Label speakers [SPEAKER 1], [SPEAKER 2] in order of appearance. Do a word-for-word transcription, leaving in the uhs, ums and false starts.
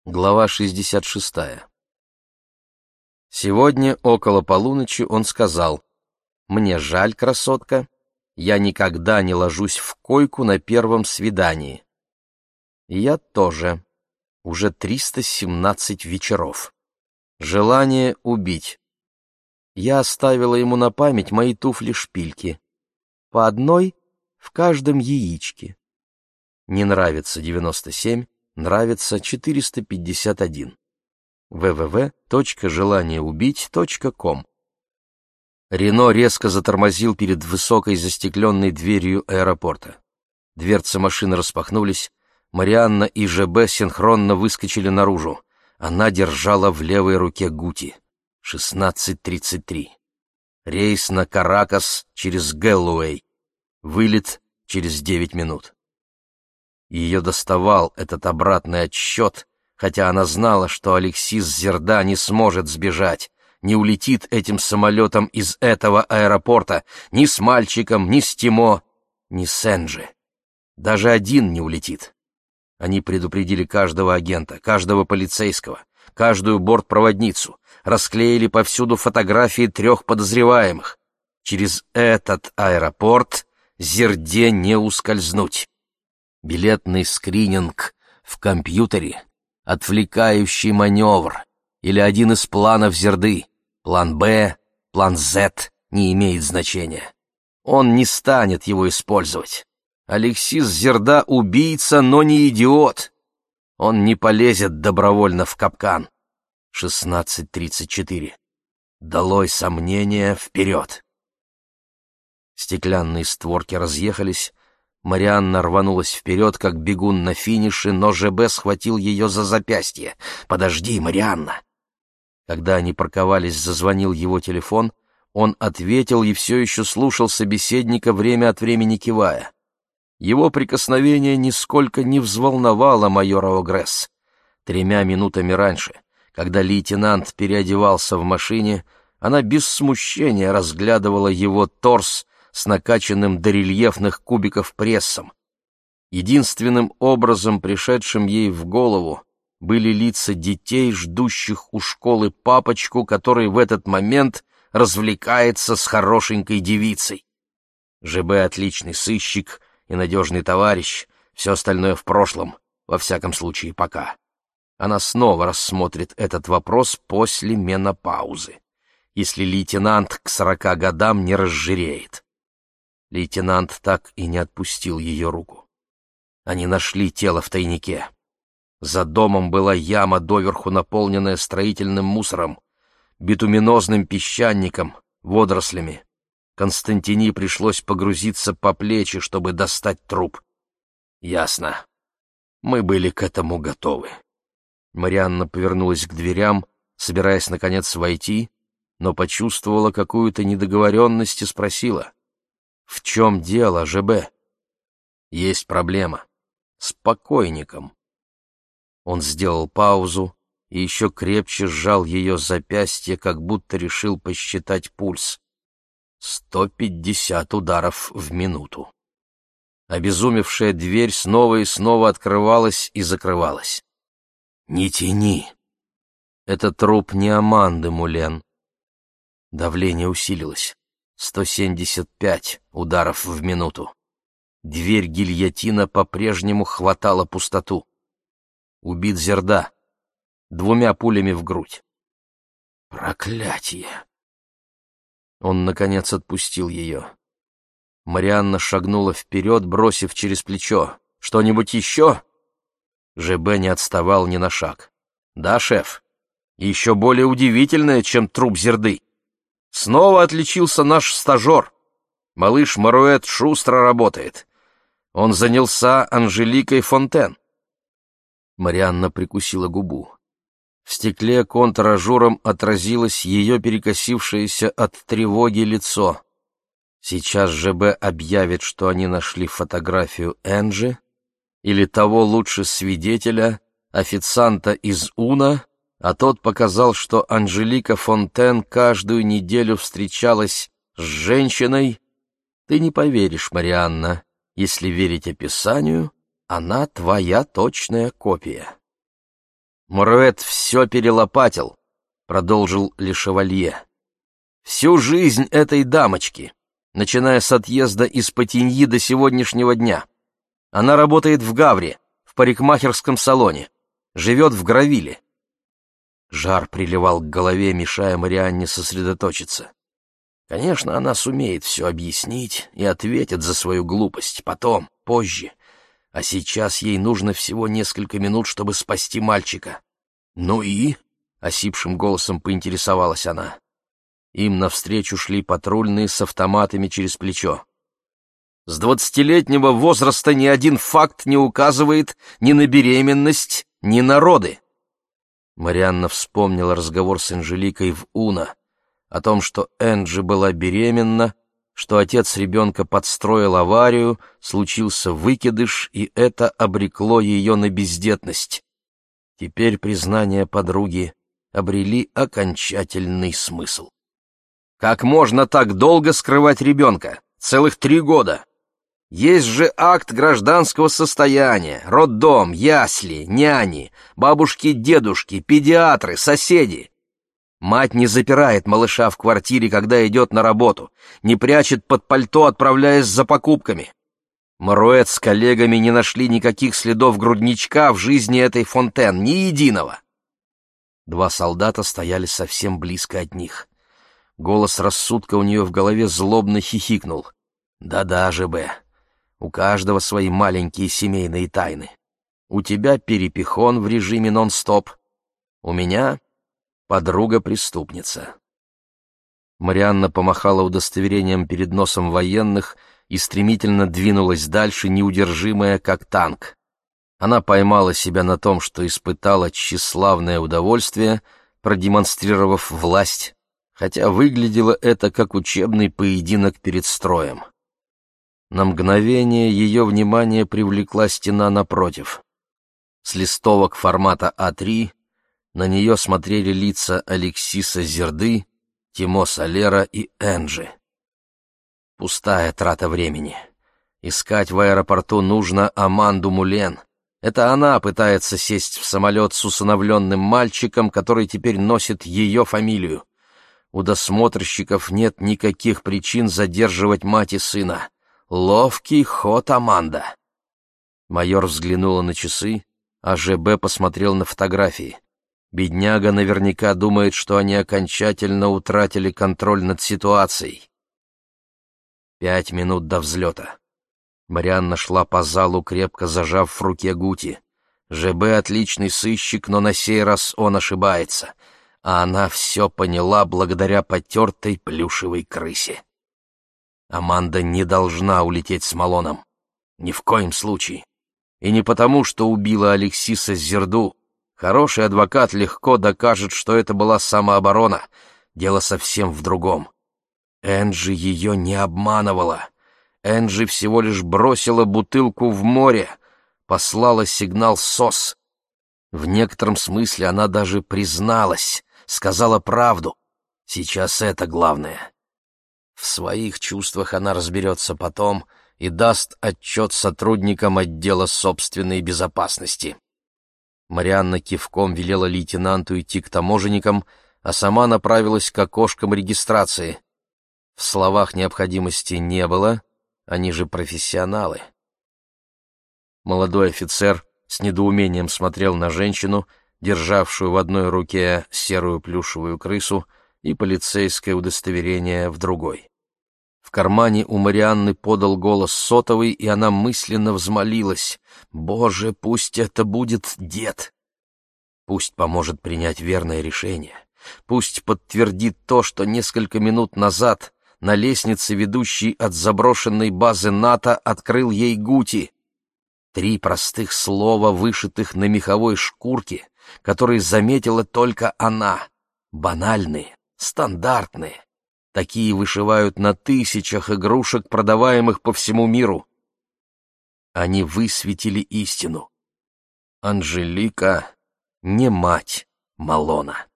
[SPEAKER 1] Глава шестьдесят шестая. Сегодня около полуночи он сказал: «Мне жаль, красотка, я никогда не ложусь в койку на первом свидании». И я тоже. Уже триста семнадцать вечеров. Желание убить. Я оставила ему на память мои туфли-шпильки. По одной в каждом яичке. Не нравится девяносто семь, нравится четыреста пятьдесят один. дабл ю дабл ю дабл ю точка желание убить точка ком. Рено резко затормозил перед высокой застекленной дверью аэропорта. Дверцы машины распахнулись. Марианна и ЖБ синхронно выскочили наружу. Она держала в левой руке Гути. шестнадцать тридцать три. Рейс на Каракас через Гэллоуэй. Вылет через девять минут. Ее доставал этот обратный отсчет, хотя она знала, что Алексис Зерда не сможет сбежать, не улетит этим самолетом из этого аэропорта, ни с мальчиком, ни с Тимо, ни с Энджи. Даже один не улетит. Они предупредили каждого агента, каждого полицейского, каждую бортпроводницу, расклеили повсюду фотографии трех подозреваемых. Через этот аэропорт Зерде не ускользнуть. Билетный скрининг в компьютере, отвлекающий маневр или один из планов Зерды, план Б, план З, не имеет значения. Он не станет его использовать. Алексис Зерда — убийца, но не идиот. Он не полезет добровольно в капкан. шестнадцать тридцать четыре. Долой сомнения, вперед. Стеклянные створки разъехались. Марианна рванулась вперед, как бегун на финише, но ЖБ схватил ее за запястье. «Подожди, Марианна!» Когда они парковались, зазвонил его телефон. Он ответил и все еще слушал собеседника, время от времени кивая. Его прикосновение нисколько не взволновало майора Огресс. Тремя минутами раньше, когда лейтенант переодевался в машине, она без смущения разглядывала его торс с накачанным до рельефных кубиков прессом. Единственным образом, пришедшим ей в голову, были лица детей, ждущих у школы папочку, который в этот момент развлекается с хорошенькой девицей. ЖБ — отличный сыщик и надежный товарищ, все остальное в прошлом, во всяком случае пока. Она снова рассмотрит этот вопрос после менопаузы, если лейтенант к сорока годам не разжиреет. Лейтенант так и не отпустил ее руку. Они нашли тело в тайнике. За домом была яма, доверху наполненная строительным мусором, битуминозным песчаником, водорослями. Константини пришлось погрузиться по плечи, чтобы достать труп. Ясно. Мы были к этому готовы. Марианна повернулась к дверям, собираясь, наконец, войти, но почувствовала какую-то недоговоренность и спросила: «В чем дело, ЖБ?» «Есть проблема. С покойником». Он сделал паузу и еще крепче сжал ее запястье, как будто решил посчитать пульс. Сто пятьдесят ударов в минуту. Обезумевшая дверь снова и снова открывалась и закрывалась. «Не тяни!» Это труп не Аманды Мулен. Давление усилилось. сто семьдесят пять ударов в минуту. Дверь гильотина по-прежнему хватала пустоту. Убит Зерда. Двумя пулями в грудь. Проклятие! Он, наконец, отпустил ее. Марианна шагнула вперед, бросив через плечо: «Что-нибудь еще?» ЖБ не отставал ни на шаг. «Да, шеф. Еще более удивительное, чем труп Зерды. Снова отличился наш стажер. Малыш Маруэт шустро работает. Он занялся Анжеликой Фонтен». Марианна прикусила губу. В стекле контражуром отразилось ее перекосившееся от тревоги лицо. Сейчас ЖБ объявит, что они нашли фотографию Энджи, или того лучше свидетеля, официанта из Уна, а тот показал, что Анжелика Фонтен каждую неделю встречалась с женщиной. Ты не поверишь, Марианна, если верить описанию, она твоя точная копия. Моруэт все перелопатил, — продолжил Ле Шевалье. Всю жизнь этой дамочки, начиная с отъезда из Патиньи до сегодняшнего дня. Она работает в Гавре, в парикмахерском салоне, живет в Гравиле. Жар приливал к голове, мешая Марианне сосредоточиться. Конечно, она сумеет все объяснить и ответит за свою глупость потом, позже. А сейчас ей нужно всего несколько минут, чтобы спасти мальчика. «Ну и?» — осипшим голосом поинтересовалась она. Им навстречу шли патрульные с автоматами через плечо. С двадцатилетнего возраста ни один факт не указывает ни на беременность, ни на роды. Марианна вспомнила разговор с Анжеликой в Уна о том, что Энджи была беременна, что отец ребенка подстроил аварию, случился выкидыш, и это обрекло ее на бездетность. Теперь признания подруги обрели окончательный смысл. Как можно так долго скрывать ребенка? Целых три года. Есть же акт гражданского состояния, роддом, ясли, няни, бабушки-дедушки, педиатры, соседи. Мать не запирает малыша в квартире, когда идет на работу, не прячет под пальто, отправляясь за покупками. Моруэт с коллегами не нашли никаких следов грудничка в жизни этой Фонтен, ни единого. Два солдата стояли совсем близко от них. Голос рассудка у нее в голове злобно хихикнул. «Да-да, ЖБ, у каждого свои маленькие семейные тайны. У тебя перепихон в режиме нон-стоп, у меня подруга-преступница». Марианна помахала удостоверением перед носом военных и стремительно двинулась дальше, неудержимая, как танк. Она поймала себя на том, что испытала тщеславное удовольствие, продемонстрировав власть, хотя выглядело это как учебный поединок перед строем. На мгновение ее внимание привлекла стена напротив. С листовок формата а три на нее смотрели лица Алексиса Зерды, Тимо Солера и Энджи. Пустая трата времени. Искать в аэропорту нужно Аманду Мулен. Это она пытается сесть в самолет с усыновленным мальчиком, который теперь носит ее фамилию. У досмотрщиков нет никаких причин задерживать мать и сына. Ловкий ход, Аманда. Майор взглянула на часы, а ЖБ посмотрел на фотографии. Бедняга наверняка думает, что они окончательно утратили контроль над ситуацией. Пять минут до взлета. Марианна шла по залу, крепко зажав в руке Гути. ЖБ отличный сыщик, но на сей раз он ошибается. А она все поняла благодаря потертой плюшевой крысе. Аманда не должна улететь с Малоном. Ни в коем случае. И не потому, что убила Алексиса Зерду. Хороший адвокат легко докажет, что это была самооборона. Дело совсем в другом. Энджи ее не обманывала. Энджи всего лишь бросила бутылку в море, послала сигнал СОС. В некотором смысле она даже призналась, сказала правду. Сейчас это главное. В своих чувствах она разберется потом и даст отчет сотрудникам отдела собственной безопасности. Марианна кивком велела лейтенанту идти к таможенникам, а сама направилась к окошкам регистрации. В словах необходимости не было, они же профессионалы. Молодой офицер с недоумением смотрел на женщину, державшую в одной руке серую плюшевую крысу и полицейское удостоверение в другой. В кармане у Марианны подал голос сотовый, и она мысленно взмолилась: «Боже, пусть это будет дед! Пусть поможет принять верное решение, пусть подтвердит то, что несколько минут назад на лестнице, ведущей от заброшенной базы НАТО, открыл ей Гути. Три простых слова, вышитых на меховой шкурке, которые заметила только она, банальные, стандартные. Такие вышивают на тысячах игрушек, продаваемых по всему миру. Они высветили истину. Анжелика не мать Малона.